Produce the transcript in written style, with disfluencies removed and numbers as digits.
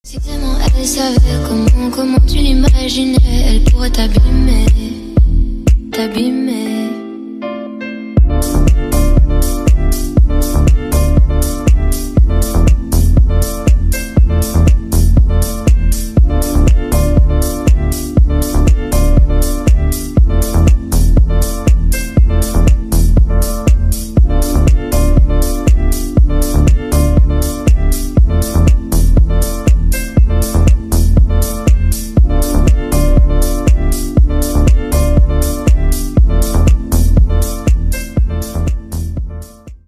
Si seulement elle savait comment tu l'imaginais, elle pourrait t'abîmer, t'abîmer.